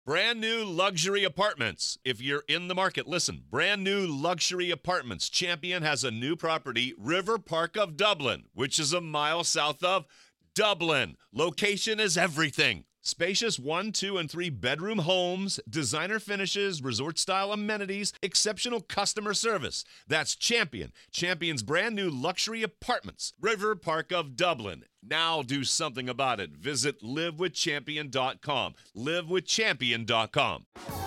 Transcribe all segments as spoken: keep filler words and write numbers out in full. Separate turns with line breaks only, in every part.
Brand new luxury apartments. If you're in the market, listen. Brand new luxury apartments. Champion has a new property, River Park of Dublin, which is a mile south of Dublin. Location is everything. Spacious one, two, and three bedroom homes, designer finishes, resort-style amenities, exceptional customer service. That's Champion. Champion's brand new luxury apartments. River Park of Dublin. Now do something about it. Visit live with champion dot com. live with champion dot com.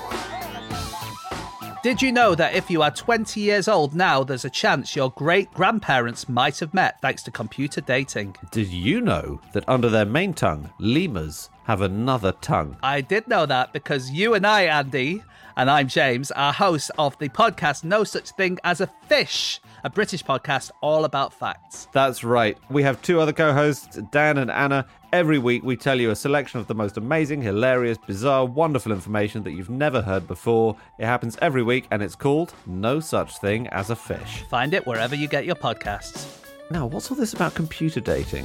Did you know that if you are twenty years old now, there's a chance your great-grandparents might have met thanks to computer dating?
Did you know that under their main tongue, lemurs have another tongue?
I did know that because you and I, Andy, and I'm James, are hosts of the podcast No Such Thing as a Fish, a British podcast all about facts.
That's right. We have two other co-hosts, Dan and Anna. Every week we tell you a selection of the most amazing, hilarious, bizarre, wonderful information that you've never heard before. It happens every week and it's called No Such Thing as a Fish.
Find it wherever you get your podcasts.
Now, what's all this about computer dating?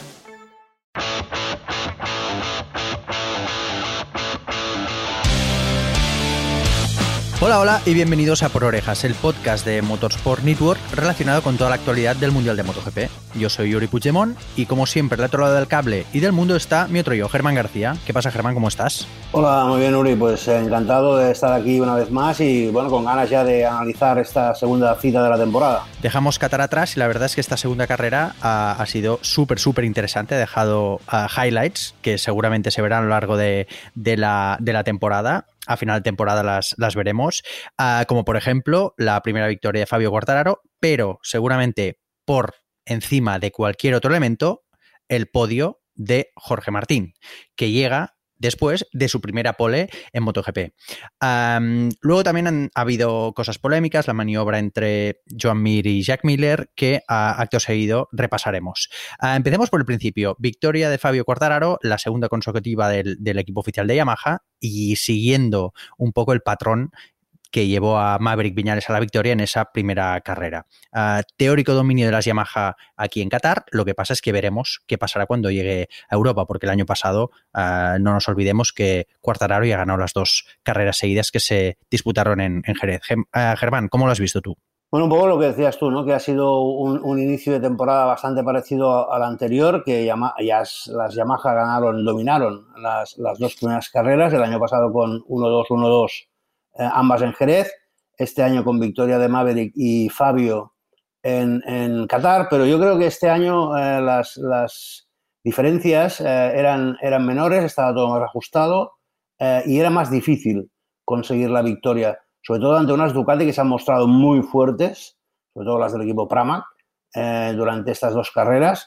Hola, hola y bienvenidos a Por Orejas, el podcast de Motorsport Network relacionado con toda la actualidad del Mundial de MotoGP. Yo soy Yuri Puigdemont y como siempre al otro lado del cable y del mundo está mi otro yo, Germán García. ¿Qué pasa, Germán? ¿Cómo estás?
Hola, muy bien, Yuri. Pues encantado de estar aquí una vez más y bueno, con ganas ya de analizar esta segunda cita de la temporada.
Dejamos Qatar atrás y la verdad es que esta segunda carrera ha, ha sido súper, súper interesante. Ha dejado uh, highlights que seguramente se verán a lo largo de, de, la, de la temporada. A final de temporada las, las veremos, uh, como por ejemplo la primera victoria de Fabio Quartararo, pero seguramente por encima de cualquier otro elemento, el podio de Jorge Martín, que llega después de su primera pole en MotoGP. Um, luego también han ha habido cosas polémicas, la maniobra entre Joan Mir y Jack Miller, que a acto seguido repasaremos. Uh, empecemos por el principio. Victoria de Fabio Quartararo, la segunda consecutiva del, del equipo oficial de Yamaha, y siguiendo un poco el patrón que llevó a Maverick Viñales a la victoria en esa primera carrera. Uh, teórico dominio de las Yamaha aquí en Qatar, lo que pasa es que veremos qué pasará cuando llegue a Europa, porque el año pasado uh, no nos olvidemos que Quartararo ya ganó las dos carreras seguidas que se disputaron en, en Jerez. Uh, Germán, ¿cómo lo has visto tú?
Bueno, un poco lo que decías tú, ¿no? Que ha sido un, un inicio de temporada bastante parecido al anterior, que Yama, ya, las Yamaha ganaron, dominaron las, las dos primeras carreras, el año pasado con uno dos, uno dos, Eh, ambas en Jerez, este año con victoria de Maverick y Fabio en, en Qatar, pero yo creo que este año eh, las, las diferencias eh, eran, eran menores, estaba todo más ajustado eh, y era más difícil conseguir la victoria, sobre todo ante unas Ducati que se han mostrado muy fuertes, sobre todo las del equipo Pramac, eh, durante estas dos carreras,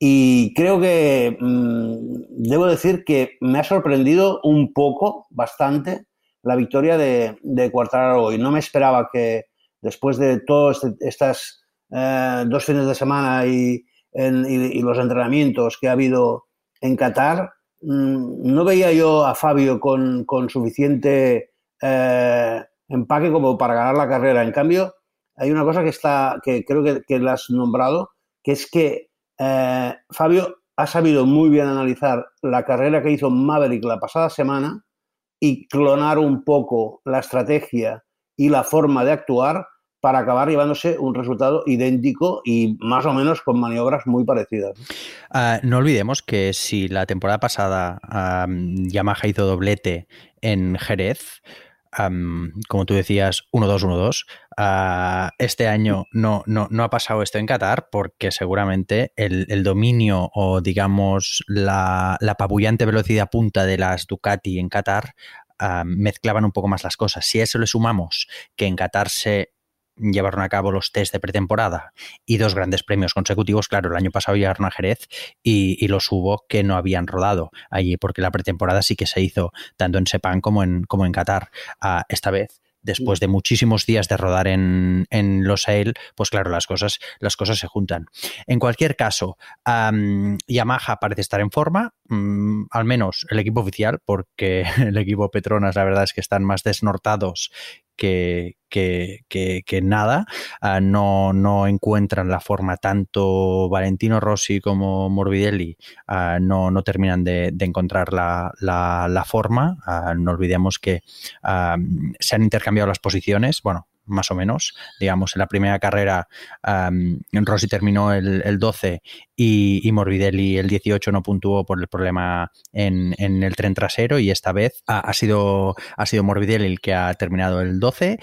y creo que mmm, debo decir que me ha sorprendido un poco, bastante, la victoria de, de Quartararo hoy. No me esperaba que después de todos este, estas eh, dos fines de semana y, en, y, y los entrenamientos que ha habido en Qatar, mmm, no veía yo a Fabio con, con suficiente eh, empaque como para ganar la carrera. En cambio, hay una cosa que, está, que creo que, que la has nombrado, que es que eh, Fabio ha sabido muy bien analizar la carrera que hizo Maverick la pasada semana y clonar un poco la estrategia y la forma de actuar para acabar llevándose un resultado idéntico y más o menos con maniobras muy parecidas.
Uh, no olvidemos que si la temporada pasada um, Yamaha hizo doblete en Jerez, um, como tú decías, uno dos, uno dos, uh, este año no, no, no ha pasado esto en Qatar porque seguramente el, el dominio o digamos la, la apabullante velocidad punta de las Ducati en Qatar uh, mezclaban un poco más las cosas. Si a eso le sumamos que en Qatar se llevaron a cabo los test de pretemporada y dos grandes premios consecutivos, claro, el año pasado llegaron a Jerez y, y los hubo que no habían rodado allí, porque la pretemporada sí que se hizo tanto en Sepang como en, como en Qatar. Uh, esta vez, después de muchísimos días de rodar en, en Losail, pues claro, las cosas, las cosas se juntan. En cualquier caso, um, Yamaha parece estar en forma, um, al menos el equipo oficial, porque el equipo Petronas la verdad es que están más desnortados que, que, que, que nada, uh, no, no encuentran la forma, tanto Valentino Rossi como Morbidelli uh, no, no terminan de, de encontrar la, la, la forma. Uh, no olvidemos que uh, se han intercambiado las posiciones, bueno, más o menos, digamos, en la primera carrera um, Rossi terminó el, el doce y, y Morbidelli el dieciocho, no puntuó por el problema en, en el tren trasero, y esta vez ha, ha, sido, ha sido Morbidelli el que ha terminado el doce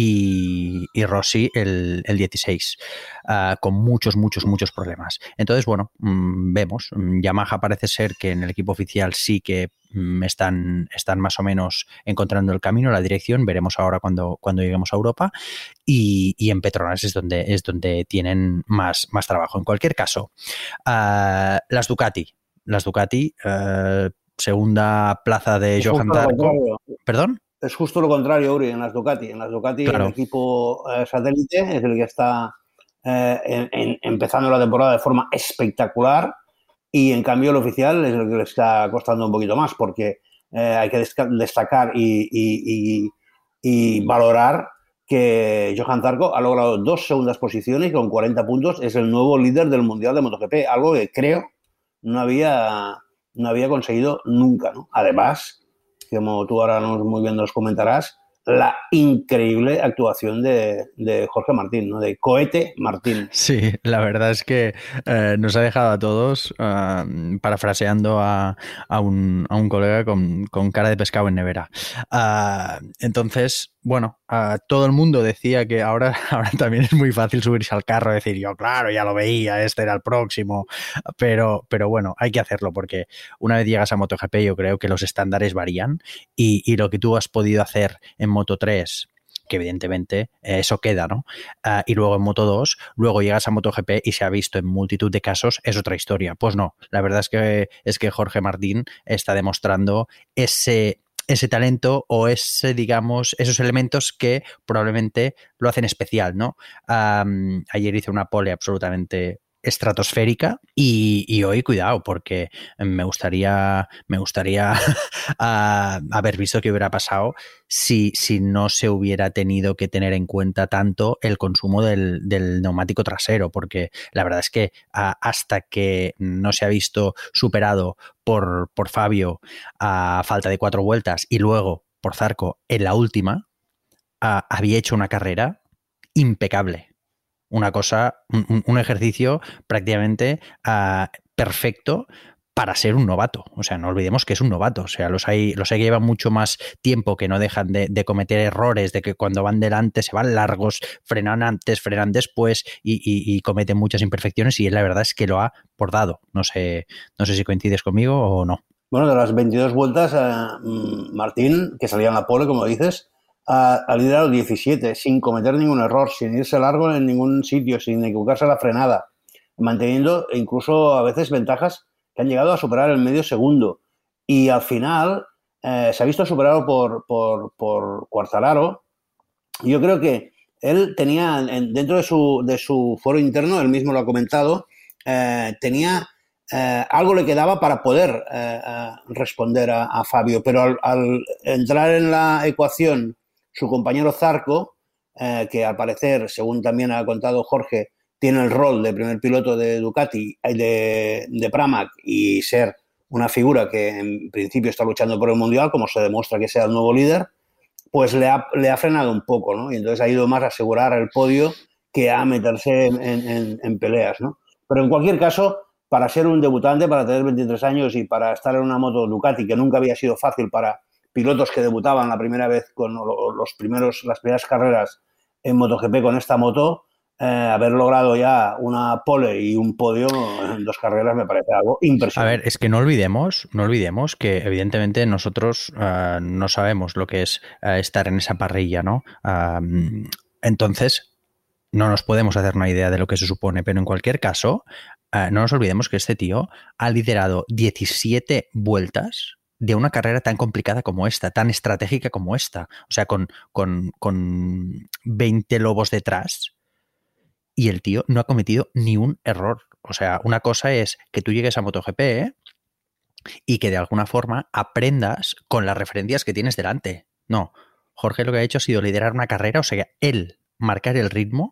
y, y Rossi el, el dieciséis, uh, con muchos, muchos, muchos problemas. Entonces, bueno, mmm, vemos, Yamaha parece ser que en el equipo oficial sí que mmm, están, están más o menos encontrando el camino, la dirección, veremos ahora cuando, cuando lleguemos a Europa, y, y en Petronas es donde, es donde tienen más, más trabajo. En cualquier caso, uh, las Ducati, las Ducati, uh, segunda plaza de Johan Zarco. ¿Perdón?
Es justo lo contrario, Uri, en las Ducati. En las Ducati claro. El equipo eh, satélite es el que está eh, en, en, empezando la temporada de forma espectacular, y en cambio el oficial es el que le está costando un poquito más, porque eh, hay que destacar y, y, y, y valorar que Johan Zarco ha logrado dos segundas posiciones y con cuarenta puntos es el nuevo líder del Mundial de MotoGP, algo que creo no había, no había conseguido nunca, ¿no? Además, como tú ahora nos, muy bien nos comentarás, la increíble actuación de, de Jorge Martín, ¿no? De Cohete Martín.
Sí, la verdad es que eh, nos ha dejado a todos, uh, parafraseando a, a, un, a un colega, con, con cara de pescado en nevera. Uh, entonces, bueno, uh, todo el mundo decía que ahora, ahora también es muy fácil subirse al carro y decir, yo claro, ya lo veía, este era el próximo, pero, pero bueno, hay que hacerlo, porque una vez llegas a MotoGP yo creo que los estándares varían, y, y lo que tú has podido hacer en Moto tres, que evidentemente eh, eso queda, ¿no? Uh, y luego en Moto dos, luego llegas a MotoGP y se ha visto en multitud de casos, es otra historia. Pues no, la verdad es que, es que Jorge Martín está demostrando ese, ese talento, o ese, digamos, esos elementos que probablemente lo hacen especial, ¿no? Um, ayer hice una pole absolutamente estratosférica, y, y hoy cuidado, porque me gustaría me gustaría uh, haber visto qué hubiera pasado si, si no se hubiera tenido que tener en cuenta tanto el consumo del, del neumático trasero, porque la verdad es que uh, hasta que no se ha visto superado por, por Fabio a falta de cuatro vueltas y luego por Zarco en la última, uh, había hecho una carrera impecable. Una cosa, un, un ejercicio prácticamente uh, perfecto para ser un novato. O sea, no olvidemos que es un novato. O sea, los hay, los hay que llevan mucho más tiempo, que no dejan de, de cometer errores, de que cuando van delante se van largos, frenan antes, frenan después y, y, y cometen muchas imperfecciones, y él la verdad es que lo ha bordado. No sé, no sé si coincides conmigo o no.
Bueno, de las veintidós vueltas, eh, Martín, que salía en la pole, como dices, ha liderado diecisiete sin cometer ningún error, sin irse largo en ningún sitio, sin equivocarse a la frenada, manteniendo incluso a veces ventajas que han llegado a superar el medio segundo. Y al final eh, se ha visto superado por, por, por Quartararo. Yo creo que él tenía, dentro de su, de su foro interno, él mismo lo ha comentado, eh, tenía eh, algo le quedaba para poder eh, eh, responder a, a Fabio, pero al, al entrar en la ecuación su compañero Zarco, eh, que al parecer, según también ha contado Jorge, tiene el rol de primer piloto de Ducati, de, de Pramac, y ser una figura que en principio está luchando por el Mundial, como se demuestra que sea el nuevo líder, pues le ha, le ha frenado un poco, ¿no? Y entonces ha ido más a asegurar el podio que a meterse en, en, en peleas, ¿no? Pero en cualquier caso, para ser un debutante, para tener veintitrés años y para estar en una moto Ducati, que nunca había sido fácil para pilotos que debutaban la primera vez con los primeros, las primeras carreras en MotoGP con esta moto, eh, haber logrado ya una pole y un podio en dos carreras me parece algo impresionante.
A ver, es que no olvidemos, no olvidemos que evidentemente nosotros uh, no sabemos lo que es uh, estar en esa parrilla, ¿no? Uh, entonces, no nos podemos hacer una idea de lo que se supone, pero en cualquier caso, uh, no nos olvidemos que este tío ha liderado diecisiete vueltas de una carrera tan complicada como esta, tan estratégica como esta, o sea, con, con, con veinte lobos detrás, y el tío no ha cometido ni un error. O sea, una cosa es que tú llegues a MotoGP, ¿eh? y que de alguna forma aprendas con las referencias que tienes delante. No, Jorge lo que ha hecho ha sido liderar una carrera, o sea, él marcar el ritmo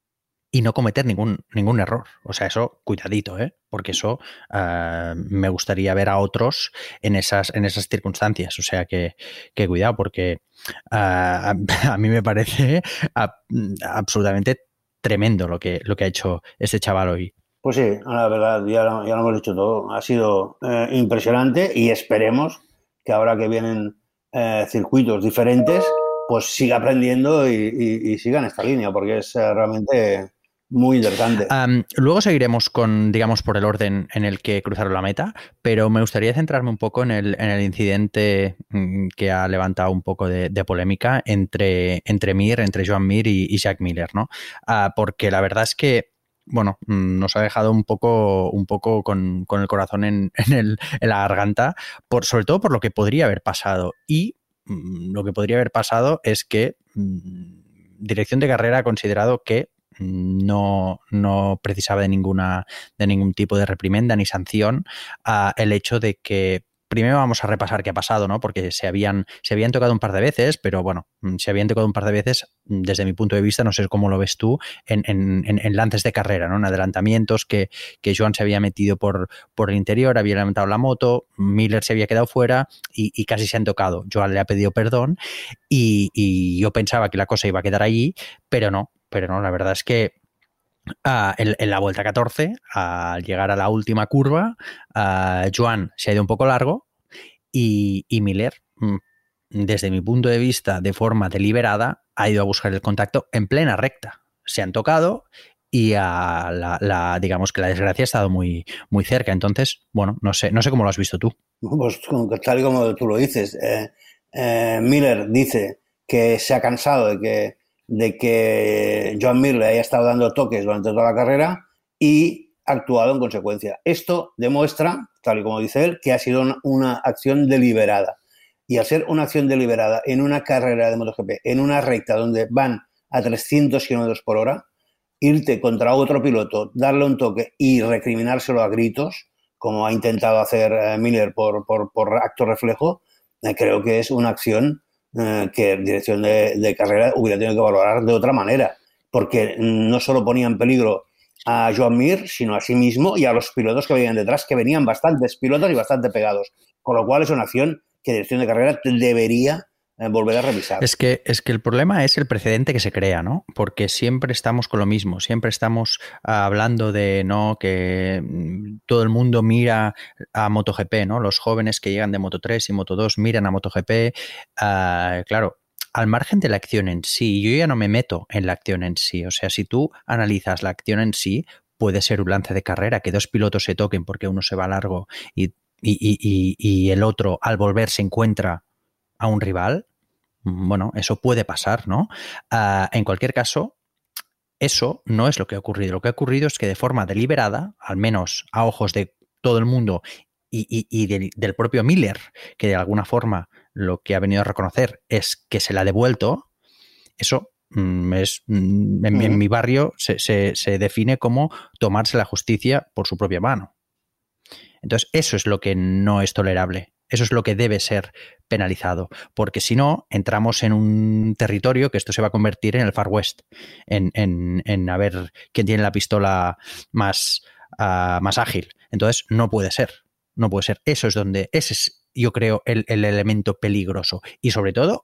y no cometer ningún, ningún error. O sea, eso, cuidadito, ¿eh? Porque eso uh, me gustaría ver a otros en esas, en esas circunstancias. O sea, que, que cuidado, porque uh, a, a mí me parece a, absolutamente tremendo lo que, lo que ha hecho este chaval hoy.
Pues sí, la verdad, ya, ya lo hemos dicho todo. Ha sido eh, impresionante y esperemos que ahora que vienen eh, circuitos diferentes, pues siga aprendiendo y, y, y siga en esta línea, porque es eh, realmente muy interesante.
Um, luego seguiremos con, digamos, por el orden en el que cruzaron la meta, pero me gustaría centrarme un poco en el, en el incidente que ha levantado un poco de, de polémica entre, entre Mir, entre Joan Mir y, y Jack Miller, ¿no? Uh, porque la verdad es que bueno, nos ha dejado un poco, un poco con, con el corazón en, en, el, en la garganta, por, sobre todo por lo que podría haber pasado. Y mmm, lo que podría haber pasado es que mmm, Dirección de Carrera ha considerado que no, no precisaba de ninguna de ningún tipo de reprimenda ni sanción uh, el hecho de que primero vamos a repasar qué ha pasado, ¿no? Porque se habían, se habían tocado un par de veces, pero bueno, se habían tocado un par de veces, desde mi punto de vista, no sé cómo lo ves tú, en, en, en lances de carrera, ¿no? En adelantamientos que, que Joan se había metido por, por el interior, había levantado la moto, Miller se había quedado fuera y, y casi se han tocado. Joan le ha pedido perdón y, y yo pensaba que la cosa iba a quedar allí, pero no, pero no, la verdad es que Uh, en, en la vuelta catorce, al llegar a la última curva, uh, Joan se ha ido un poco largo y, y Miller, desde mi punto de vista, de forma deliberada, ha ido a buscar el contacto en plena recta. Se han tocado y uh, la, la, digamos que la desgracia ha estado muy, muy cerca. Entonces, bueno, no sé, no sé cómo lo has visto tú.
Pues tal y como tú lo dices, eh, eh, Miller dice que se ha cansado de que de que Joan Mir le haya estado dando toques durante toda la carrera y ha actuado en consecuencia. Esto demuestra, tal y como dice él, que ha sido una, una acción deliberada. Y al ser una acción deliberada en una carrera de MotoGP, en una recta donde van a trescientos kilómetros por hora, irte contra otro piloto, darle un toque y recriminárselo a gritos, como ha intentado hacer eh, Miller por, por, por acto reflejo, eh, creo que es una acción Eh, que Dirección de, de Carrera hubiera tenido que valorar de otra manera, porque no solo ponía en peligro a Joan Mir, sino a sí mismo y a los pilotos que venían detrás, que venían bastantes pilotos y bastante pegados, con lo cual es una acción que Dirección de Carrera debería eh, volver a revisar.
Es que, es que el problema es el precedente que se crea, ¿no? Porque siempre estamos con lo mismo, siempre estamos uh, hablando de, ¿no?, que todo el mundo mira a MotoGP, ¿no? Los jóvenes que llegan de Moto tres y Moto dos miran a MotoGP. Uh, claro, al margen de la acción en sí, yo ya no me meto en la acción en sí. O sea, si tú analizas la acción en sí, puede ser un lance de carrera, que dos pilotos se toquen porque uno se va largo y, y, y, y, y el otro al volver se encuentra a un rival. Bueno, eso puede pasar, ¿no? Uh, en cualquier caso, eso no es lo que ha ocurrido. Lo que ha ocurrido es que de forma deliberada, al menos a ojos de todo el mundo y, y, y del, del propio Miller, que de alguna forma lo que ha venido a reconocer es que se la ha devuelto, eso mm, es mm, en, en mi barrio se, se, se define como tomarse la justicia por su propia mano. Entonces, eso es lo que no es tolerable. Eso es lo que debe ser penalizado, porque si no, entramos en un territorio que esto se va a convertir en el Far West, en, en, en a ver quién tiene la pistola más, uh, más ágil. Entonces, no puede ser, no puede ser. Eso es donde, ese es, yo creo, el, el elemento peligroso. Y sobre todo,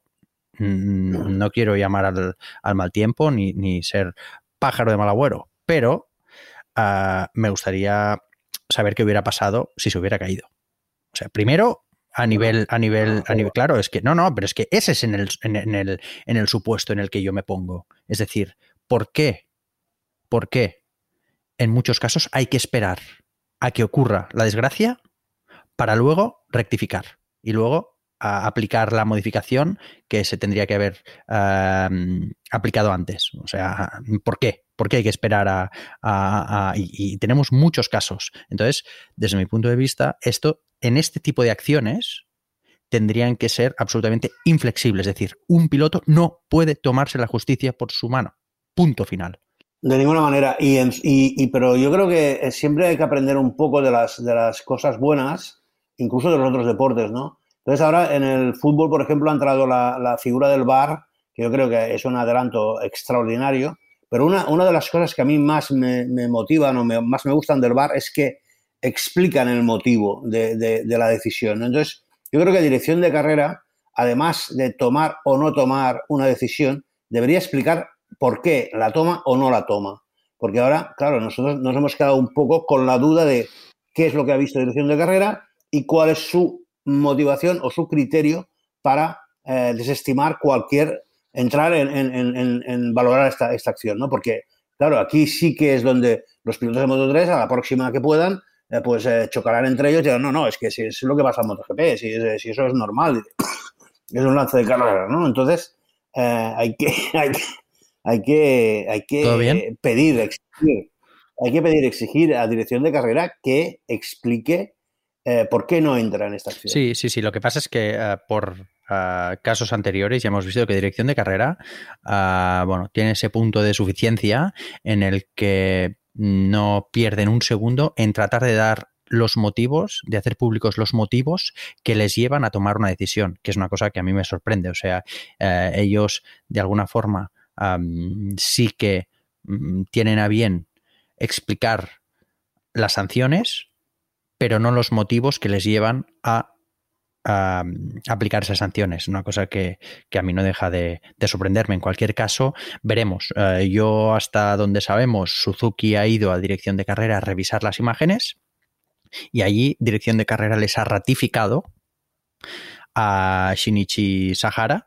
mmm, no quiero llamar al, al mal tiempo ni, ni ser pájaro de mal agüero, pero uh, me gustaría saber qué hubiera pasado si se hubiera caído. O sea, primero, a nivel, a nivel, a nivel, claro, es que, no, no, pero es que ese es en el, en, en el, en el supuesto en el que yo me pongo. Es decir, ¿por qué? ¿Por qué? En muchos casos hay que esperar a que ocurra la desgracia para luego rectificar y luego a aplicar la modificación que se tendría que haber uh, aplicado antes. O sea, ¿por qué? ¿Por qué hay que esperar a...? a, a y, y tenemos muchos casos. Entonces, desde mi punto de vista, esto, en este tipo de acciones, tendrían que ser absolutamente inflexibles. Es decir, un piloto no puede tomarse la justicia por su mano. Punto final.
De ninguna manera. Y, en, y, y pero yo creo que siempre hay que aprender un poco de las, de las cosas buenas, incluso de los otros deportes, ¿no? Entonces ahora en el fútbol, por ejemplo, ha entrado la, la figura del V A R, que yo creo que es un adelanto extraordinario, pero una, una de las cosas que a mí más me, me motivan o me, más me gustan del V A R es que explican el motivo de, de, de la decisión. Entonces, yo creo que dirección de carrera, además de tomar o no tomar una decisión, debería explicar por qué la toma o no la toma. Porque ahora, claro, nosotros nos hemos quedado un poco con la duda de qué es lo que ha visto dirección de carrera y cuál es su motivación o su criterio para eh, desestimar cualquier, entrar en, en, en, en valorar esta, esta acción, ¿no? Porque, claro, aquí sí que es donde los pilotos de Moto tres, a la próxima que puedan, eh, pues eh, chocarán entre ellos y dirán, no, no, es que si es lo que pasa en MotoGP, si, si eso es normal, es un lance de carrera, ¿no? Entonces, eh, hay que... Hay que Hay que, hay que pedir, exigir, hay que pedir, exigir a dirección de carrera que explique eh, por qué no entra en esta acción.
Sí, sí, sí. Lo que pasa es que uh, por uh, casos anteriores ya hemos visto que dirección de carrera, uh, bueno, tiene ese punto de suficiencia en el que no pierden un segundo en tratar de dar los motivos, de hacer públicos los motivos que les llevan a tomar una decisión, que es una cosa que a mí me sorprende. O sea, uh, ellos de alguna forma Um, sí que um, tienen a bien explicar las sanciones, pero no los motivos que les llevan a, a aplicar esas sanciones. Una cosa que, que a mí no deja de, de sorprenderme. En cualquier caso, veremos. Uh, yo, hasta donde sabemos, Suzuki ha ido a dirección de carrera a revisar las imágenes y allí dirección de carrera les ha ratificado a Shinichi Sahara,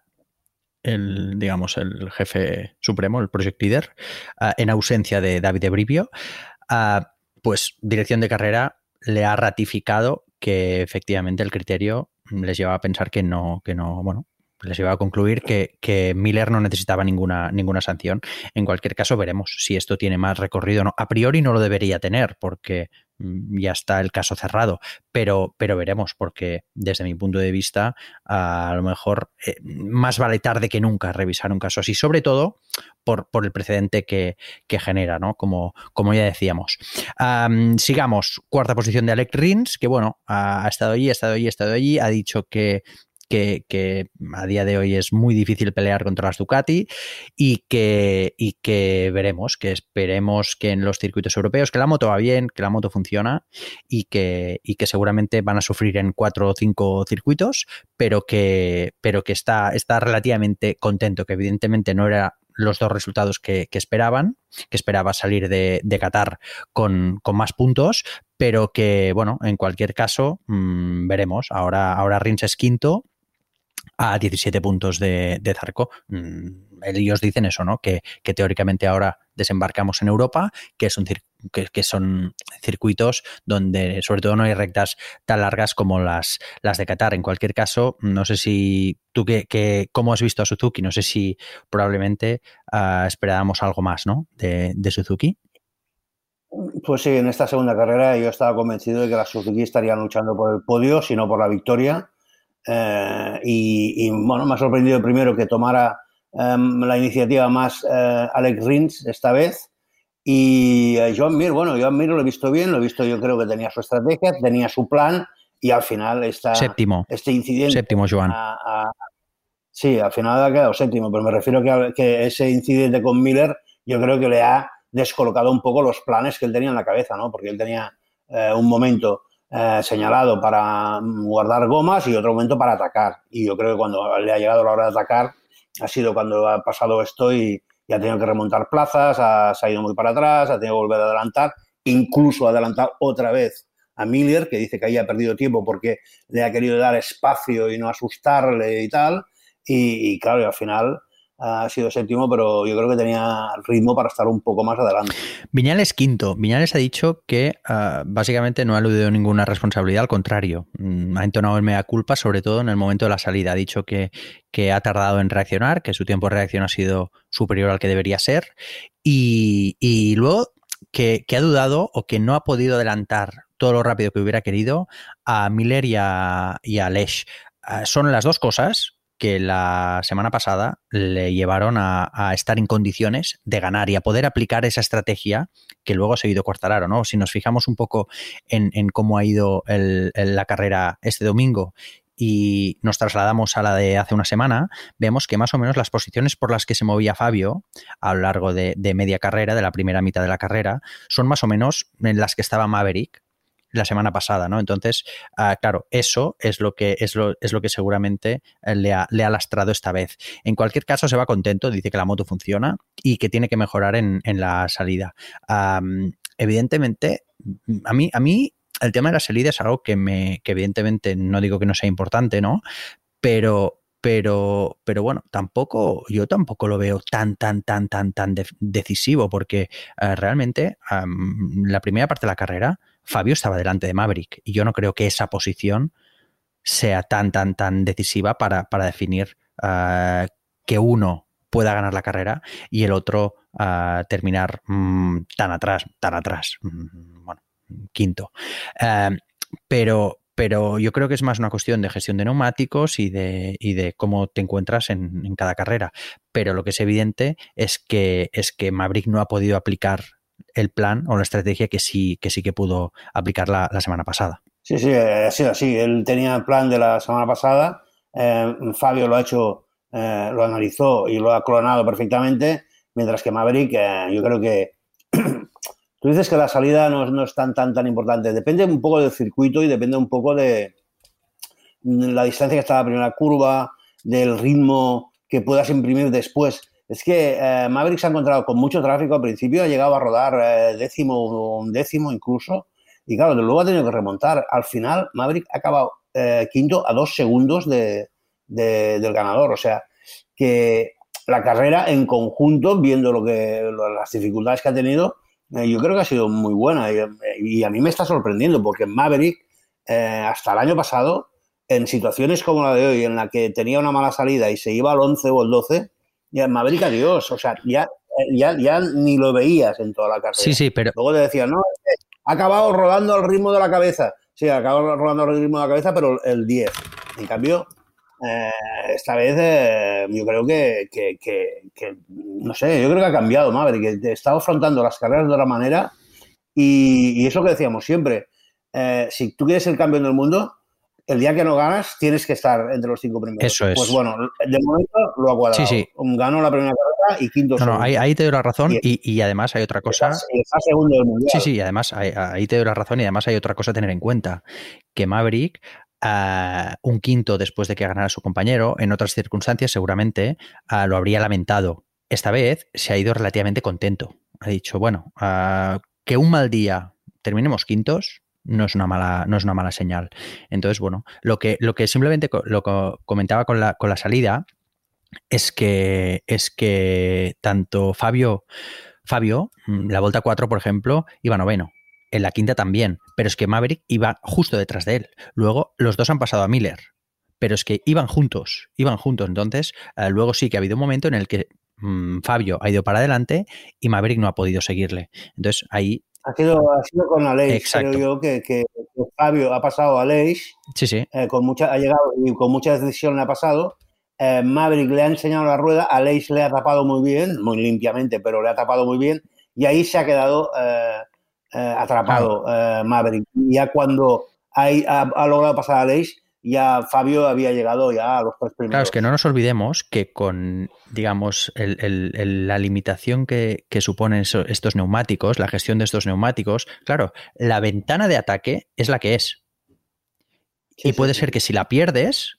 el, digamos, el jefe supremo, el project leader, uh, en ausencia de David de Brivio, uh, pues dirección de carrera le ha ratificado que efectivamente el criterio les lleva a pensar que no, que no, bueno, les lleva a concluir que, que Miller no necesitaba ninguna, ninguna sanción. En cualquier caso, veremos si esto tiene más recorrido o no. A priori no lo debería tener, porque ya está el caso cerrado, pero, pero veremos, porque desde mi punto de vista a lo mejor eh, más vale tarde que nunca revisar un caso así, sobre todo por, por el precedente que, que genera, ¿no? Como, como ya decíamos. Um, sigamos, cuarta posición de Alex Rins, que bueno, ha, ha estado allí, ha estado allí, ha estado allí, ha dicho que Que, que a día de hoy es muy difícil pelear contra las Ducati y que, y que veremos, que esperemos que en los circuitos europeos, que la moto va bien, que la moto funciona y que, y que seguramente van a sufrir en cuatro o cinco circuitos, pero que, pero que está, está relativamente contento, que evidentemente no era los dos resultados que, que esperaban, que esperaba salir de, de Qatar con, con más puntos, pero que, bueno, en cualquier caso, mmm, veremos. Ahora, ahora Rins es quinto a diecisiete puntos de, de Zarco. Mm, ellos dicen eso, ¿no? Que, que teóricamente ahora desembarcamos en Europa, que, es un cir- que, que son circuitos donde sobre todo no hay rectas tan largas como las, las de Qatar. En cualquier caso, no sé si tú, que, que cómo has visto a Suzuki, no sé si probablemente uh, esperábamos algo más, ¿no? De, de Suzuki.
Pues sí, en esta segunda carrera yo estaba convencido de que las Suzuki estarían luchando por el podio, si no por la victoria. Eh, y, y bueno, me ha sorprendido primero que tomara eh, la iniciativa más eh, Alex Rins esta vez. Y eh, Joan Mir, bueno, Joan Mir lo he visto bien, lo he visto, yo creo que tenía su estrategia, tenía su plan y al final esta,
séptimo.
este incidente...
Séptimo, Joan.
A, a, sí, al final ha quedado séptimo, pero me refiero que, a, que ese incidente con Miller yo creo que le ha descolocado un poco los planes que él tenía en la cabeza, ¿no? Porque él tenía eh, un momento eh, señalado para guardar gomas y otro momento para atacar. Y yo creo que cuando le ha llegado la hora de atacar ha sido cuando ha pasado esto y, y ha tenido que remontar plazas, ha, se ha ido muy para atrás, ha tenido que volver a adelantar, incluso adelantar otra vez a Miller, que dice que ahí ha perdido tiempo porque le ha querido dar espacio y no asustarle y tal. Y, y claro, y al final ha sido séptimo, pero yo creo que tenía ritmo para estar un poco más adelante.
Viñales quinto. Viñales ha dicho que uh, básicamente no ha aludido ninguna responsabilidad, al contrario. Mm, ha entonado el mea culpa, sobre todo en el momento de la salida. Ha dicho que, que ha tardado en reaccionar, que su tiempo de reacción ha sido superior al que debería ser. Y, y luego que, que ha dudado o que no ha podido adelantar todo lo rápido que hubiera querido a Miller y a, y a Lesh. Uh, son las dos cosas que la semana pasada le llevaron a, a estar en condiciones de ganar y a poder aplicar esa estrategia que luego ha seguido Quartararo, ¿no? Si nos fijamos un poco en, en cómo ha ido el, el, la carrera este domingo y nos trasladamos a la de hace una semana, vemos que más o menos las posiciones por las que se movía Fabio a lo largo de, de media carrera, de la primera mitad de la carrera, son más o menos en las que estaba Maverick la semana pasada, ¿no? Entonces, uh, claro, eso es lo que es lo, es lo que seguramente le ha, le ha lastrado esta vez. En cualquier caso, se va contento, dice que la moto funciona y que tiene que mejorar en, en la salida. Um, evidentemente, a mí, a mí el tema de la salida es algo que me, que evidentemente no digo que no sea importante, ¿no? Pero, pero, pero bueno, tampoco, yo tampoco lo veo tan, tan, tan, tan, tan de, decisivo, porque uh, realmente um, la primera parte de la carrera Fabio estaba delante de Maverick y yo no creo que esa posición sea tan, tan, tan decisiva para, para definir uh, que uno pueda ganar la carrera y el otro uh, terminar mmm, tan atrás, tan atrás, mmm, bueno, quinto. Uh, pero, pero yo creo que es más una cuestión de gestión de neumáticos y de, y de cómo te encuentras en, en cada carrera. Pero lo que es evidente es que, es que Maverick no ha podido aplicar el plan o la estrategia que sí que sí que pudo aplicar la, la semana pasada.
Sí, sí, ha sido así. Él tenía el plan de la semana pasada, eh, Fabio lo ha hecho, eh, lo analizó y lo ha clonado perfectamente, mientras que Maverick, eh, yo creo que tú dices que la salida no, no es tan, tan, tan importante. Depende un poco del circuito y depende un poco de la distancia que está la primera curva, del ritmo que puedas imprimir después. Es que eh, Maverick se ha encontrado con mucho tráfico al principio, ha llegado a rodar eh, décimo, un décimo incluso, y claro, luego ha tenido que remontar. Al final, Maverick ha acabado eh, quinto a dos segundos de, de, del ganador. O sea, que la carrera en conjunto, viendo lo que las dificultades que ha tenido, eh, yo creo que ha sido muy buena. Y, y a mí me está sorprendiendo, porque Maverick, eh, hasta el año pasado, en situaciones como la de hoy, en la que tenía una mala salida y se iba al once o al doce, ya Maverick, adiós, o sea, ya, ya, ya ni lo veías en toda la carrera.
Sí, sí, pero...
Luego te decían, no, ha acabado rodando al ritmo de la cabeza. Sí, ha acabado rodando al ritmo de la cabeza, pero el diez. En cambio, eh, esta vez eh, yo creo que, que, que, que, no sé, yo creo que ha cambiado Maverick, que está afrontando las carreras de otra manera y, y eso que decíamos siempre, eh, si tú quieres el campeón del mundo, el día que no ganas, tienes que estar entre los cinco primeros.
Eso es.
Pues bueno, de momento lo ha cuadrado.
Sí, sí.
Ganó la primera carrera y quinto
no,
segundo.
No, ahí, ahí te doy la razón y, y además hay otra cosa...
Y está segundo del mundial.
Sí, sí, además ahí, ahí te doy la razón y además hay otra cosa a tener en cuenta. Que Maverick, uh, un quinto después de que ganara su compañero, en otras circunstancias seguramente uh, lo habría lamentado. Esta vez se ha ido relativamente contento. Ha dicho, bueno, uh, que un mal día terminemos quintos... no es una mala, no es una mala señal. Entonces, bueno, lo que, lo que simplemente lo que comentaba con la, con la salida es que, es que tanto Fabio, Fabio, la vuelta cuatro, por ejemplo, iba noveno. En la quinta también. Pero es que Maverick iba justo detrás de él. Luego, los dos han pasado a Miller. Pero es que iban juntos, iban juntos. Entonces, eh, luego sí que ha habido un momento en el que mmm, Fabio ha ido para adelante y Maverick no ha podido seguirle. Entonces, ahí...
Ha sido, ha sido con Aleix, creo yo, que, que, que Fabio ha pasado a Aleix,
sí, sí.
Eh, con mucha, ha llegado y con mucha decisión le ha pasado. Eh, Maverick le ha enseñado la rueda, Aleix le ha tapado muy bien, muy limpiamente, pero le ha tapado muy bien, y ahí se ha quedado eh, eh, atrapado claro. eh, Maverick. Y ya cuando ha, ha, ha logrado pasar a Aleix, ya Fabio había llegado ya a los tres primeros.
Claro, es que no nos olvidemos que con, digamos, el, el, el, la limitación que, que suponen eso, estos neumáticos, la gestión de estos neumáticos, claro, la ventana de ataque es la que es. Sí, y puede sí, ser sí. que si la pierdes,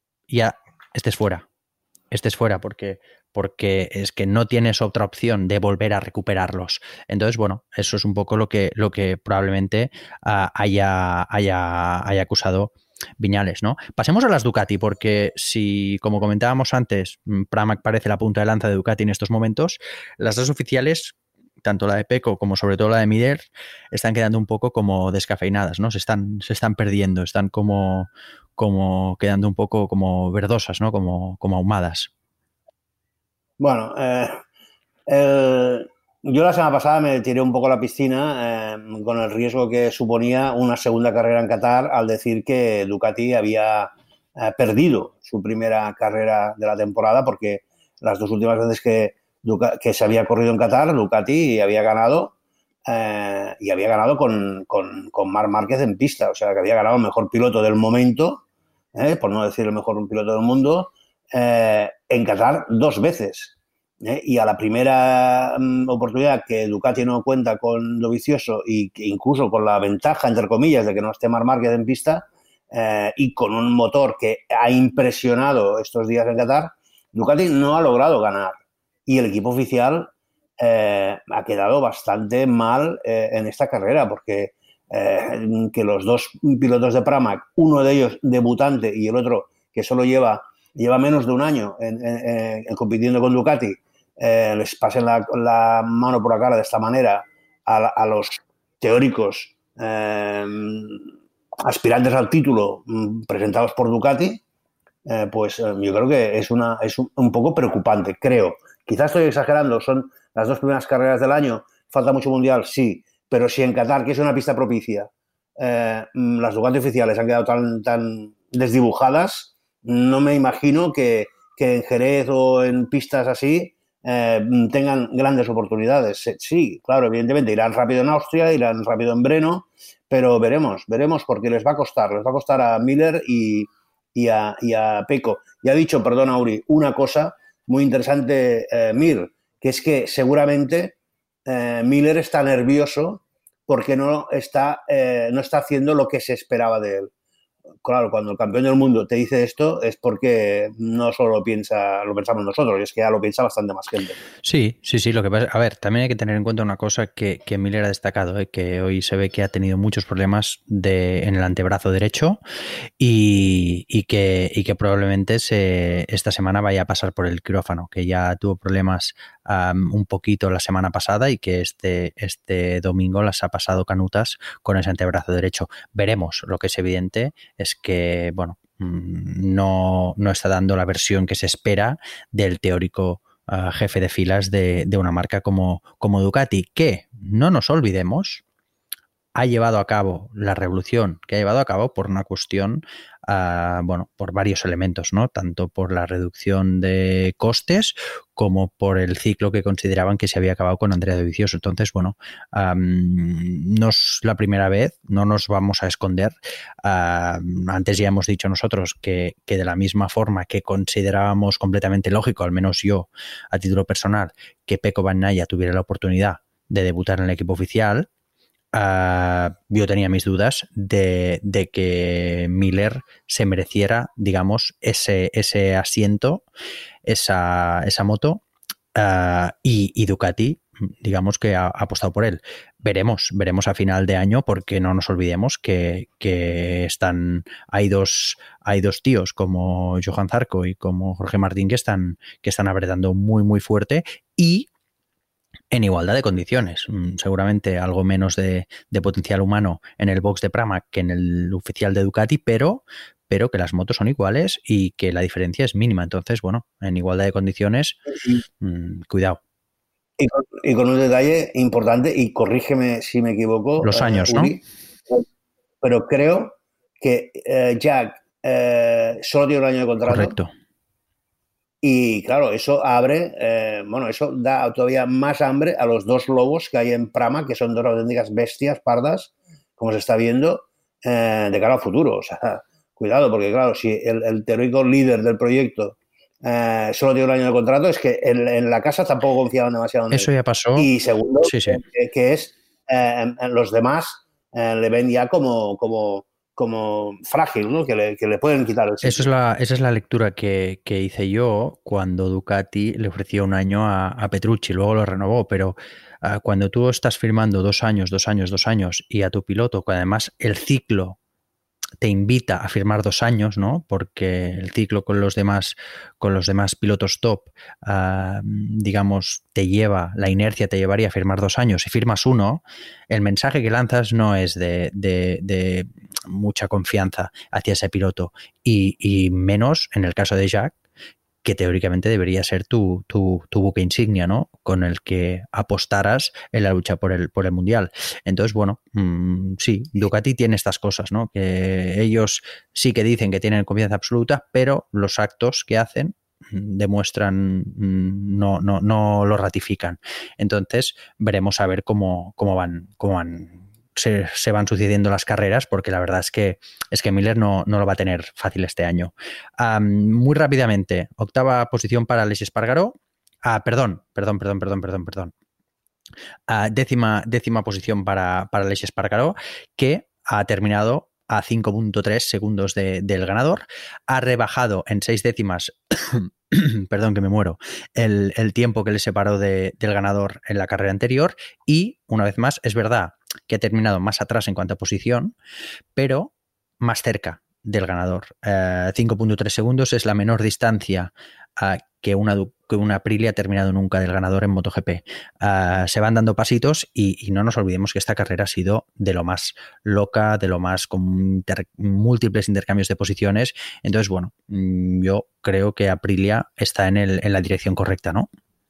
ya estés fuera. Estés fuera porque, porque es que no tienes otra opción de volver a recuperarlos. Entonces, bueno, eso es un poco lo que, lo que probablemente uh, haya, haya, haya acusado Viñales, ¿no? Pasemos a las Ducati, porque si, como comentábamos antes, Pramac parece la punta de lanza de Ducati en estos momentos, las dos oficiales, tanto la de Pecco como sobre todo la de Miller, están quedando un poco como descafeinadas, ¿no? Se están, se están perdiendo, están como, como quedando un poco como verdosas, ¿no? Como, como ahumadas.
Bueno, eh, el... yo la semana pasada me tiré un poco a la piscina eh, con el riesgo que suponía una segunda carrera en Qatar al decir que Ducati había eh, perdido su primera carrera de la temporada, porque las dos últimas veces que, Ducati, que se había corrido en Qatar, Ducati había ganado eh, y había ganado con, con, con Marc Márquez en pista, o sea que había ganado el mejor piloto del momento ¿eh? Por no decir el mejor piloto del mundo, eh, en Qatar dos veces. ¿eh? Y a la primera um, oportunidad que Ducati no cuenta con Dovizioso y que incluso con la ventaja, entre comillas, de que no esté Marc Márquez en pista eh, y con un motor que ha impresionado estos días en Qatar, Ducati no ha logrado ganar. Y el equipo oficial eh, ha quedado bastante mal eh, en esta carrera porque eh, que los dos pilotos de Pramac, uno de ellos debutante y el otro que solo lleva, lleva menos de un año en, en, en compitiendo con Ducati, eh, les pasen la, la mano por la cara de esta manera a, a los teóricos eh, aspirantes al título presentados por Ducati, eh, pues eh, yo creo que es, una, es un, un poco preocupante, creo. Quizás estoy exagerando, son las dos primeras carreras del año, falta mucho mundial, sí, pero si en Qatar, que es una pista propicia, eh, las Ducati oficiales han quedado tan, tan desdibujadas, no me imagino que, que en Jerez o en pistas así eh, tengan grandes oportunidades. Sí, claro, evidentemente irán rápido en Austria, irán rápido en Breno, pero veremos, veremos porque les va a costar, les va a costar a Miller y, y, a, y a Pecco. Ya ha dicho, perdón, Auri, una cosa muy interesante, eh, Mir, que es que seguramente eh, Miller está nervioso porque no está, eh, no está haciendo lo que se esperaba de él. Claro, cuando el campeón del mundo te dice esto es porque no solo lo piensa, lo pensamos nosotros, es que ya lo piensa bastante más gente.
Sí, sí, sí, lo que pasa, a ver, también hay que tener en cuenta una cosa que, que Miller ha destacado, ¿eh? Que hoy se ve que ha tenido muchos problemas de, en el antebrazo derecho y, y, que, y que probablemente se, esta semana vaya a pasar por el quirófano, que ya tuvo problemas um, un poquito la semana pasada y que este, este domingo las ha pasado canutas con ese antebrazo derecho. Veremos, lo que es evidente es que, bueno, no, no está dando la versión que se espera del teórico uh, jefe de filas de, de una marca como, como Ducati, que, no nos olvidemos, ha llevado a cabo la revolución que ha llevado a cabo por una cuestión, uh, bueno, por varios elementos, ¿no? Tanto por la reducción de costes como por el ciclo que consideraban que se había acabado con Andrea Dovizioso. Entonces, bueno, um, no es la primera vez, no nos vamos a esconder. Uh, antes ya hemos dicho nosotros que, que de la misma forma que considerábamos completamente lógico, al menos yo, a título personal, que Pecco Bagnaia tuviera la oportunidad de debutar en el equipo oficial, Uh, yo tenía mis dudas de, de que Miller se mereciera, digamos, ese, ese asiento, esa, esa moto, uh, y, y Ducati, digamos que ha, ha apostado por él. Veremos, veremos a final de año, porque no nos olvidemos que, que están, hay dos, hay dos tíos como Johan Zarco y como Jorge Martín que están, que están apretando muy, muy fuerte y en igualdad de condiciones, seguramente algo menos de, de potencial humano en el box de Pramac que en el oficial de Ducati, pero, pero que las motos son iguales y que la diferencia es mínima. Entonces, bueno, en igualdad de condiciones, mmm, cuidado.
Y con, y con un detalle importante, y corrígeme si me equivoco,
los años,
eh, Uri, ¿no? Pero creo que eh, Jack eh, solo tiene un año de contrato.
Correcto.
Y claro, eso abre, eh, bueno, eso da todavía más hambre a los dos lobos que hay en Pramac, que son dos auténticas bestias pardas, como se está viendo, eh, de cara al futuro. O sea, cuidado, porque claro, si el, el teórico líder del proyecto eh, solo tiene un año de contrato, es que en, en la casa tampoco confiaban demasiado en él.
Eso ya pasó.
Y segundo,
sí, sí.
Que, que es, eh, los demás eh, le ven ya como... como como frágil, ¿no? Que le, que le pueden quitar el sitio.
Eso es la, esa es la lectura que, que hice yo cuando Ducati le ofreció un año a, a Petrucci, luego lo renovó, pero uh, cuando tú estás firmando dos años, dos años, dos años y a tu piloto, que además el ciclo te invita a firmar dos años, ¿no? Porque el ciclo con los demás, con los demás pilotos top, uh, digamos, te lleva, la inercia te llevaría a firmar dos años y firmas uno, el mensaje que lanzas no es de, de, de mucha confianza hacia ese piloto y, y menos en el caso de Jack, que teóricamente debería ser tu, tu, tu buque insignia, ¿no? Con el que apostaras en la lucha por el, por el Mundial. Entonces, bueno, mmm, sí, Ducati tiene estas cosas, ¿no? Que ellos sí que dicen que tienen confianza absoluta, pero los actos que hacen demuestran, no, no, no lo ratifican. Entonces, veremos a ver cómo, cómo van, cómo van se, se van sucediendo las carreras, porque la verdad es que, es que Miller no, no lo va a tener fácil este año. Um, muy rápidamente, octava posición para Aleix Espargaró. Ah, perdón, perdón, perdón, perdón, perdón, perdón. Uh, décima, décima posición para, para Aleix Espargaró, que ha terminado a cinco punto tres segundos de, del ganador. Ha rebajado en seis décimas, perdón que me muero, el, el tiempo que le separó de, del ganador en la carrera anterior. Y, una vez más, es verdad que ha terminado más atrás en cuanto a posición, pero más cerca del ganador. Uh, cinco punto tres segundos es la menor distancia uh, que una, que una Aprilia ha terminado nunca del ganador en MotoGP. Uh, se van dando pasitos y, y no nos olvidemos que esta carrera ha sido de lo más loca, de lo más con inter, múltiples intercambios de posiciones. Entonces, bueno, yo creo que Aprilia está en, el, en la dirección correcta, ¿no?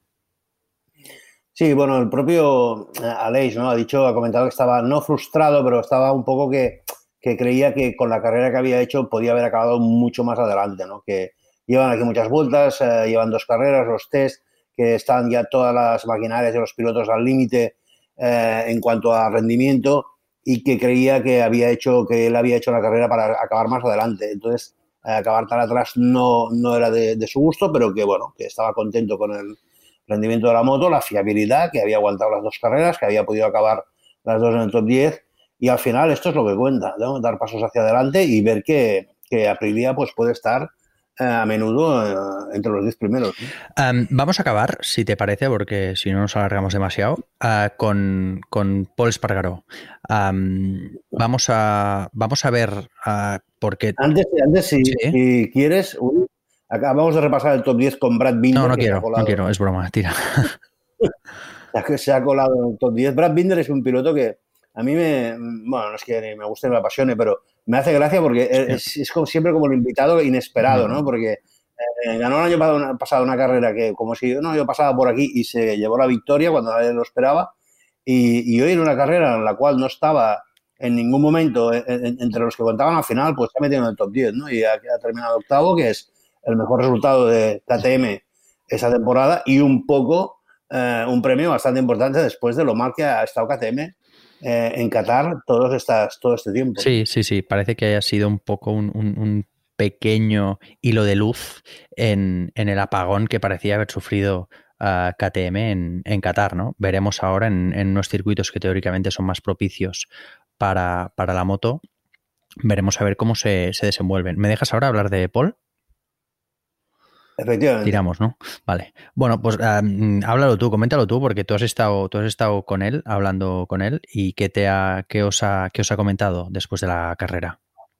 Sí, bueno, el propio Aleix, ¿no? Ha dicho, ha comentado que estaba no frustrado, pero estaba un poco que, que creía que con la carrera que había hecho podía haber acabado mucho más adelante, ¿no? Que llevan aquí muchas vueltas, eh, llevan dos carreras, los test, que están ya todas las maquinarias de los pilotos al límite eh, en cuanto a rendimiento, y que creía que había hecho que él había hecho la carrera para acabar más adelante. Entonces, eh, acabar tan atrás no, no era de, de su gusto, pero que bueno, que estaba contento con el rendimiento de la moto, la fiabilidad, que había aguantado las dos carreras, que había podido acabar las dos en el top diez, y al final esto es lo que cuenta, ¿no? Dar pasos hacia adelante y ver que, que Aprilia pues, puede estar a menudo eh, entre los diez primeros, ¿no?
Um, vamos a acabar, si te parece, porque si no nos alargamos demasiado, uh, con, con Pol Espargaró. Um, vamos, a, vamos a ver uh, por qué...
Antes, antes si,
¿Sí?
si quieres, Uri, acabamos de repasar el top diez con Brad Binder.
No, no
que
quiero,
se ha colado,
no quiero, es broma, tira.
que se ha colado en el top diez. Brad Binder es un piloto que a mí me... Bueno, no es que ni me guste ni me apasione, pero me hace gracia porque es, es como, siempre como el invitado inesperado, ¿no? Porque eh, ganó el año pasado una, pasado una carrera que como si no, yo pasaba por aquí y se llevó la victoria cuando nadie lo esperaba. Y, y hoy en una carrera en la cual no estaba en ningún momento en, en, entre los que contaban al final, pues se ha metido en el top diez, ¿no? Y ha, ha terminado octavo, que es el mejor resultado de K T M esa temporada, y un poco eh, un premio bastante importante después de lo mal que ha estado K T M Eh, en Qatar todos estas, todo este tiempo.
Sí, sí, sí. Parece que haya sido un poco un, un, un pequeño hilo de luz en, en el apagón que parecía haber sufrido uh, K T M en, en Qatar, ¿no? Veremos ahora en, en unos circuitos que teóricamente son más propicios para, para la moto. Veremos a ver cómo se, se desenvuelven. ¿Me dejas ahora hablar de Pol?
Efectivamente.
Tiramos, ¿no? Vale. Bueno, pues um, háblalo tú, coméntalo tú, porque tú has estado, tú has estado con él, hablando con él, y qué te ha, qué os ha, qué os ha comentado después de la carrera.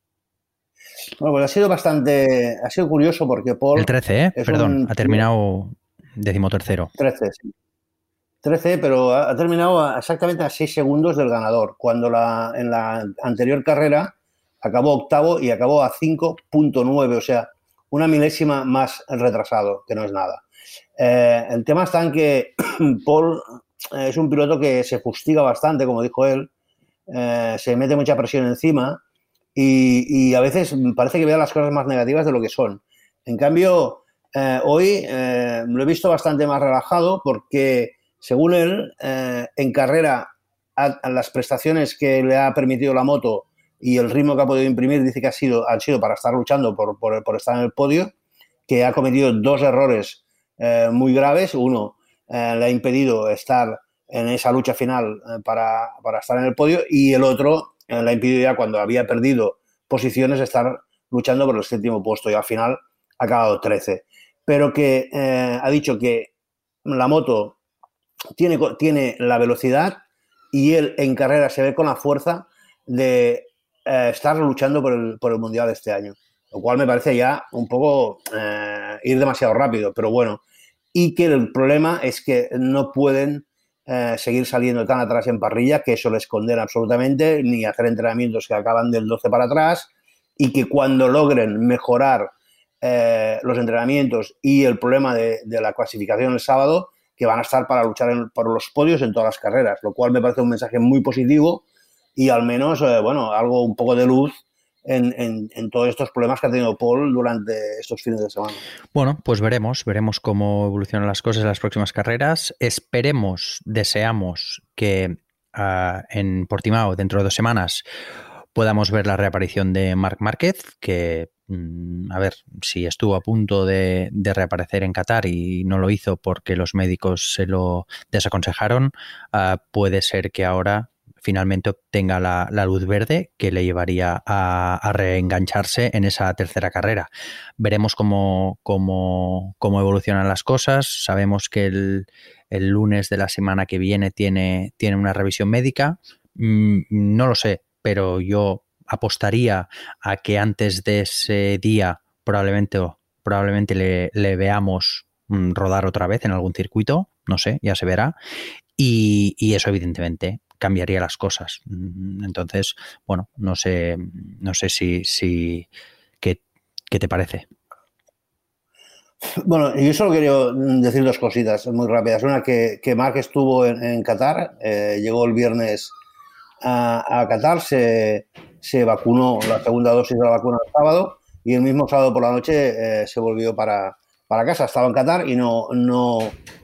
Bueno, pues ha sido bastante, ha sido curioso porque Pol...
El trece, ¿eh? Perdón, ha terminado decimotercero.
trece, sí. trece, pero ha, ha terminado exactamente a seis segundos del ganador, cuando la, en la anterior carrera acabó octavo y acabó a cinco punto nueve, o sea, una milésima más retrasado, que no es nada. Eh, el tema está en que Pol es un piloto que se fustiga bastante, como dijo él, eh, se mete mucha presión encima y, y a veces parece que vea las cosas más negativas de lo que son. En cambio, eh, hoy eh, lo he visto bastante más relajado porque, según él, eh, en carrera, a, a las prestaciones que le ha permitido la moto y el ritmo que ha podido imprimir, dice que ha sido, han sido para estar luchando por, por, por estar en el podio, que ha cometido dos errores eh, muy graves. Uno, eh, le ha impedido estar en esa lucha final eh, para, para estar en el podio, y el otro eh, le ha impedido ya, cuando había perdido posiciones, estar luchando por el séptimo puesto, y al final ha acabado trece. Pero que eh, ha dicho que la moto tiene, tiene la velocidad y él en carrera se ve con la fuerza de eh, estar luchando por el, por el Mundial de este año, lo cual me parece ya un poco eh, ir demasiado rápido, pero bueno. Y que el problema es que no pueden eh, seguir saliendo tan atrás en parrilla, que eso les condena absolutamente, ni hacer entrenamientos que acaban del doce para atrás, y que cuando logren mejorar eh, los entrenamientos y el problema de, de la clasificación el sábado, que van a estar para luchar en, por los podios en todas las carreras, lo cual me parece un mensaje muy positivo y al menos, eh, bueno, algo un poco de luz En, en, en todos estos problemas que ha tenido Pol durante estos fines de semana.
Bueno, pues veremos, veremos cómo evolucionan las cosas en las próximas carreras. Esperemos, deseamos que uh, en Portimao dentro de dos semanas podamos ver la reaparición de Marc Márquez, que a ver, si estuvo a punto de, de reaparecer en Qatar y no lo hizo porque los médicos se lo desaconsejaron, uh, puede ser que ahora finalmente obtenga la, la luz verde que le llevaría a, a reengancharse en esa tercera carrera. Veremos cómo, cómo, cómo evolucionan las cosas. Sabemos que el, el lunes de la semana que viene tiene, tiene una revisión médica. Mm, no lo sé, pero yo apostaría a que antes de ese día probablemente, probablemente le, le veamos rodar otra vez en algún circuito, no sé, ya se verá, y, y eso evidentemente cambiaría las cosas. Entonces, bueno, no sé, no sé si, si ¿qué, qué te parece?
Bueno, yo solo quería decir dos cositas muy rápidas. Una, que, que Marc estuvo en, en Qatar, eh, llegó el viernes a, a Qatar, se, se vacunó la segunda dosis de la vacuna el sábado y el mismo sábado por la noche eh, se volvió para, para casa. Estaba en Qatar y no, no,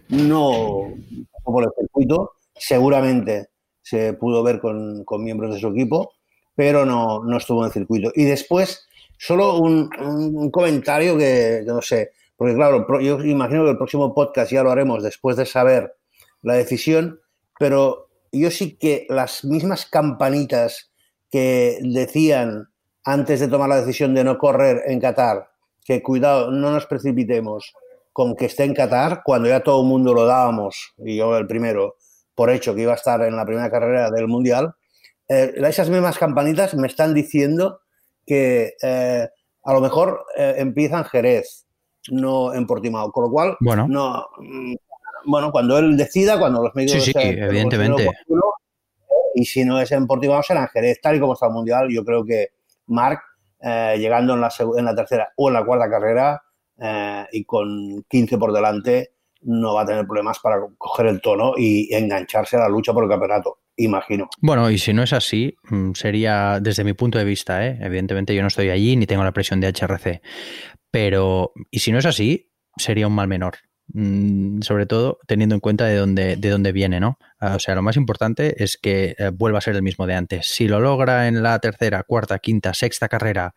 no pasó por el circuito. Seguramente se pudo ver con, con miembros de su equipo, pero no, no estuvo en el circuito. Y después, solo un, un comentario que, que no sé, porque claro, yo imagino que el próximo podcast ya lo haremos después de saber la decisión, pero yo sí que las mismas campanitas que decían antes de tomar la decisión de no correr en Qatar, que cuidado, no nos precipitemos con que esté en Qatar, cuando ya todo el mundo lo dábamos, y yo el primero, por hecho que iba a estar en la primera carrera del Mundial, eh, esas mismas campanitas me están diciendo que eh, a lo mejor eh, empieza en Jerez, no en Portimao, con lo cual,
bueno,
no, bueno cuando él decida, cuando los medios...
Sí, sí,
eh,
evidentemente.
Oportuno, y si no es en Portimao, será en Jerez, tal y como está el Mundial. Yo creo que Marc, eh, llegando en la, en la tercera o en la cuarta carrera eh, y con quince por delante, no va a tener problemas para coger el tono y engancharse a la lucha por el campeonato, imagino.
Bueno, y si no es así, sería, desde mi punto de vista, ¿eh? Evidentemente yo no estoy allí ni tengo la presión de H R C, pero, y si no es así, sería un mal menor. Sobre todo teniendo en cuenta de dónde, de dónde viene, ¿no? O sea, lo más importante es que eh, vuelva a ser el mismo de antes. Si lo logra en la tercera, cuarta, quinta, sexta carrera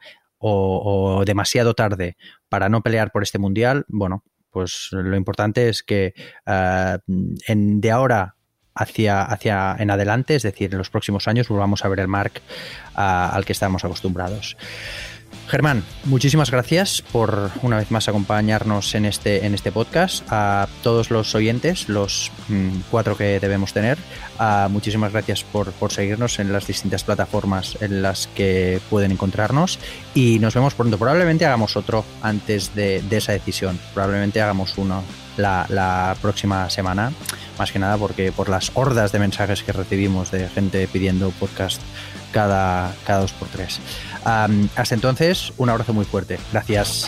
o, o demasiado tarde para no pelear por este mundial, bueno, pues lo importante es que uh, en, de ahora hacia, hacia en adelante, es decir, en los próximos años, volvamos a ver el Marc uh, al que estamos acostumbrados. Germán, muchísimas gracias por una vez más acompañarnos en este, en este podcast. A todos los oyentes, los mmm, cuatro que debemos tener, uh, muchísimas gracias por, por seguirnos en las distintas plataformas en las que pueden encontrarnos y nos vemos pronto. Probablemente hagamos otro antes de, de esa decisión. Probablemente hagamos uno la, la próxima semana, más que nada porque por las hordas de mensajes que recibimos de gente pidiendo podcast cada, cada dos por tres. Um, hasta entonces, un abrazo muy fuerte. Gracias.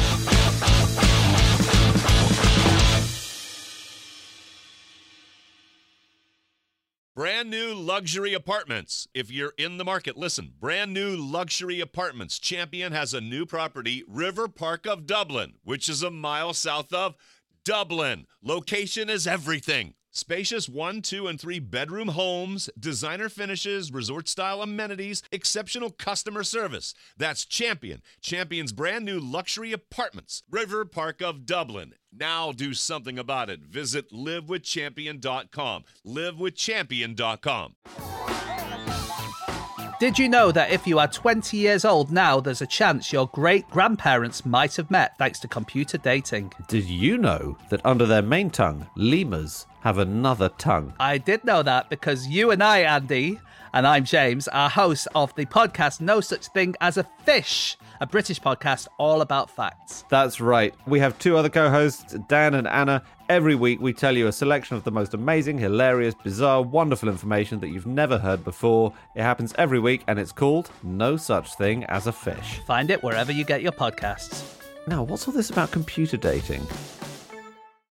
Brand new luxury apartments. If you're in the market, listen. Brand new luxury apartments. Champion has a new property, River Park of Dublin, which is a mile south of Dublin. Location is everything. Spacious one, two, and three bedroom homes, designer finishes, resort-style amenities, exceptional customer service. That's Champion. Champion's brand new luxury apartments. River Park of Dublin. Now do something about it. Visit live with champion dot com. live with champion dot com.
Did you know that if you are twenty years old now, there's a chance your great-grandparents might have met thanks to computer dating?
Did you know that under their main tongue, lemurs have another tongue?
I did know that because you and I, Andy, and I'm James, are hosts of the podcast No Such Thing as a Fish, a British podcast all about facts.
That's right. We have two other co-hosts, Dan and Anna. Every week we tell you a selection of the most amazing, hilarious, bizarre, wonderful information that you've never heard before. It happens every week and it's called No Such Thing as a Fish.
Find it wherever you get your podcasts.
Now, what's all this about computer dating?